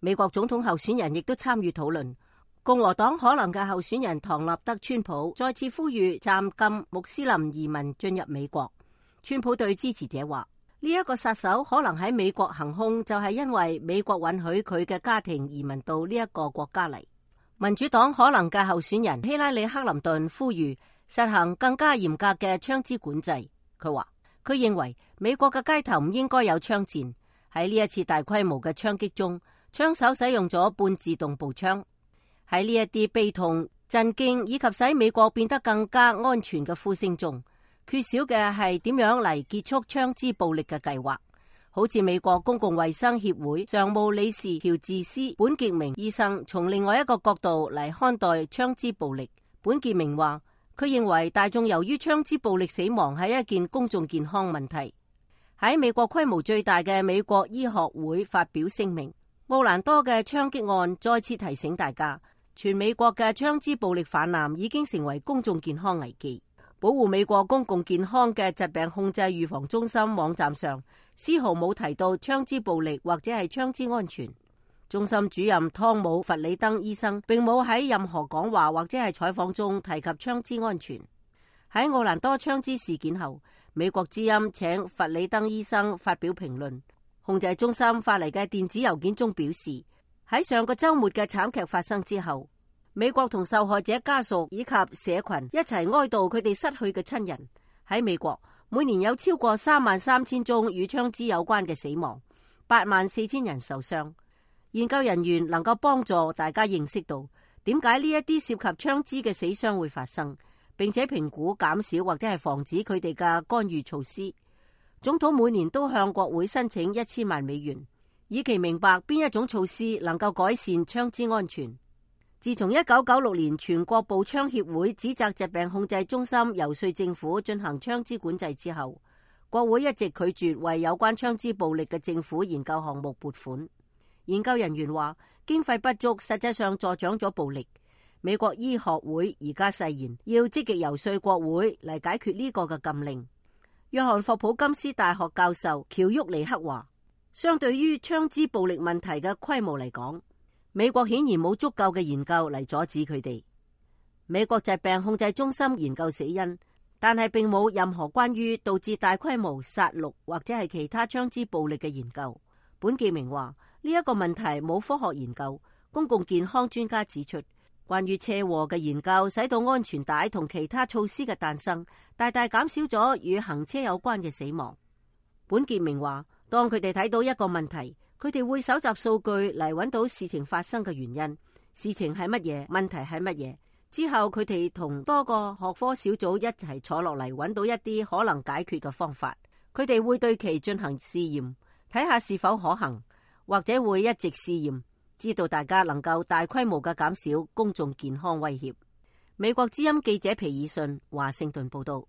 美國總統候選人亦都參與討論。共和黨可能嘅候選人唐納德·川普再次呼籲暫禁穆斯林移民進入美國。川普對支持者話：呢一個殺手可能喺美國行兇，就係因為美國允許佢嘅家庭移民到呢一個國家嚟。民主黨可能嘅候選人希拉里·克林頓呼籲實行更加嚴格嘅槍支管制。佢話佢認為美國嘅街頭唔應該有槍戰。喺呢一次大規模嘅槍擊中，槍手使用咗半自動步槍。喺呢一啲悲痛、震驚以及使美國變得更加安全嘅呼聲中，缺少嘅係點樣嚟結束槍支暴力嘅計劃。好似美國公共衛生協會常務理事喬治斯·本傑明醫生從另外一個角度嚟看待槍支暴力。本傑明話，佢認為大眾由於槍支暴力死亡係一件公眾健康問題。喺美國規模最大嘅美國醫學會發表聲明，奧蘭多嘅槍擊案再次提醒大家，全美國嘅槍支暴力泛濫已經成為公眾健康危機。保護美國公共健康嘅疾病控制預防中心網站上絲毫冇提到槍支暴力或者係槍支安全。中心主任湯姆·弗里登醫生並冇喺任何講話或者係採訪中提及槍支安全。喺奧蘭多槍支事件後，美國之音請弗里登醫生發表評論。控制中心發嚟嘅電子郵件中表示，喺上個週末嘅慘劇發生之後，美國同受害者家屬以及社群一齊哀悼佢哋失去嘅親人。喺美國，每年有超過33000宗與槍支有關嘅死亡，84000人受傷。研究人員能夠幫助大家認識到點解呢一啲涉及槍支嘅死傷會發生，並且評估減少或者係防止佢哋嘅干預措施。總統每年都向國會申請1000萬美元，以期明白邊一種措施能夠改善槍支安全。自從1996年全國步槍協會指責疾病控制中心游說政府進行槍支管制之後，國會一直拒絕為有關槍支暴力嘅政府研究項目撥款。研究人員話，經費不足實際上助長咗暴力。美國醫學會而家誓言要積極游說國會嚟解決呢個嘅禁令。約翰霍普金斯大學教授喬沃尼克話，相對於槍支暴力問題嘅規模嚟講，美國顯然冇足夠嘅研究嚟阻止佢哋。美國疾病控制中心研究死因，但係並冇任何關於導致大規模殺戮或者係其他槍支暴力嘅研究。本傑明話，呢一個問題冇科學研究。公共健康專家指出，關於車禍嘅研究使到安全帶同其他措施嘅誕生，大大減少咗與行車有關嘅死亡。本傑明話，當佢哋睇到一個問題，佢哋會搜集數據嚟揾到事情發生嘅原因，事情係乜嘢，問題係乜嘢。之後佢哋同多個學科小組一齊坐落嚟，揾到一啲可能解決嘅方法。佢哋會對其進行試驗，睇下是否可行，或者會一直試驗，知道大家能夠大規模嘅減少公眾健康威脅。美國之音記者皮爾遜華盛頓報道。